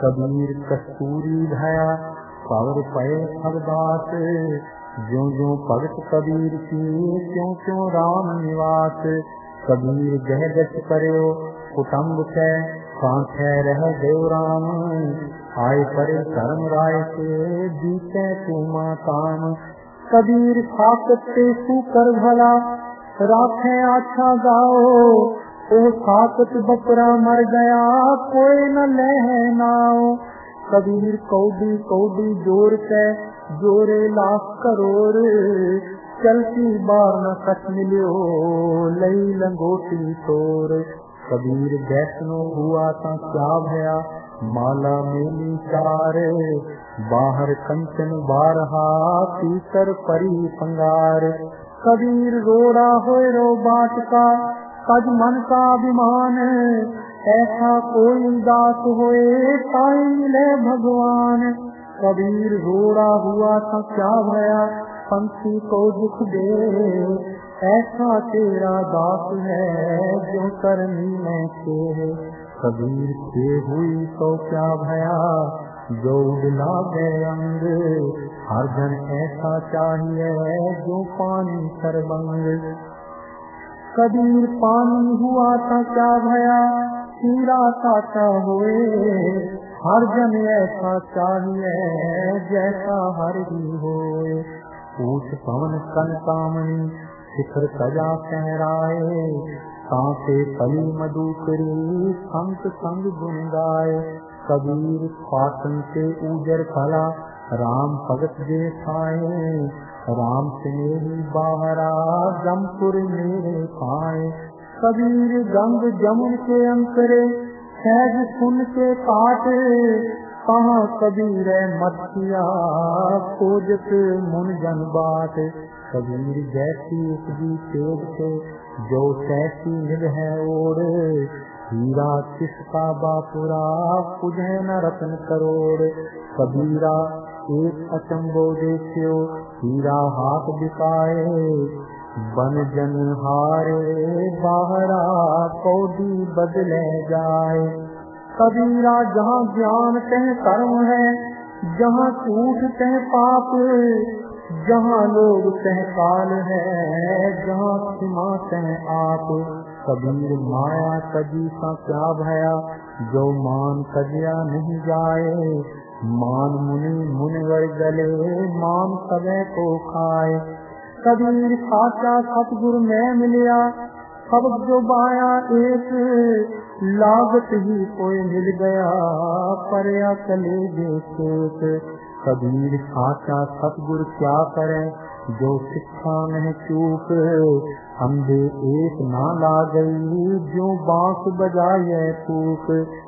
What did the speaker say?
कबीर कस्तूरी धया power पय भगदास, ज्यों ज्यों भगत कबीर की त्यों त्यों राम निवास। कबीर गह गच करयो कुटुम्ब कै कांठै रह गयो राम, आए परे धर्म राय के बीते तुमा काम। कबीर साकत ते सुकर भला राखे आछा गाओ, ओ साकत बकरा मर गया कोई न ले नाओ। कबीर कौडी कौडी जोर के जोरे लाख करोड़, चलती बार न कछ मिलियो लई लंगोटी तोर। कबीर वैष्णो हुआ ता क्या भया माला मेली चार, बाहर कंचन बारहा पीतर परी पंगार। कबीर रोड़ा होए रो बाट का कज मन का अभिमान, ऐसा कोई दास होए ताई मिले भगवान। कबीर रोड़ा हुआ था क्या भया पंछी को दुख दे, ऐसा तेरा दास है जो करनी में से। कबीर से हुई तो क्या भया जो उड़ला गए अंग, हर जन ऐसा चाहिए जो पानी सरबंग। कबीर पानी हुआ था क्या भया हीरा साचा हुए, हर जन ऐसा चाहिए जैसा हर ही होए। ऊंच पवन कन कामनी शिखर सजा सहराए, सांसे कली मधुकरी संत संग गुण गाए। कबीर पाटन से ऊजर फला राम भगत जे खाए, राम स्नेही बाहरा जमपुर मेरे पाए। कबीर गंग जमुन के अंतरे सहज सुन के काट, कहाँ कबीर मतिया खोजत मुन जन बाट। कबीर जैसी उपजी तेज से जो तैसी निभ है ओर, हीरा किसका बापुरा पुजै न रतन करोड़। कबीरा एक अचंबो देखियो हीरा हाथ बिकाए, बन जन हारे बाहरा कौडी बदले जाए। कबीरा जहाँ ज्ञान तह कर्म है, जहाँ झूठ तह पाप, जहाँ लोग तह काल है, जहाँ क्षमा तह आप। कबीर माया कजी सा क्या भया जो मान कजिया नहीं जाए, मान मुनि मुनिवर गले मान सबे को खाए। कबीर साचा सतगुरु में मिलिया सब जो बाया एक, लागत ही कोई मिल गया परया चले देख। कबीर साचा सतगुरु क्या करे जो शिक्षा में चूक, अंधे एक ना ला गई जो बांस बजाए फूक।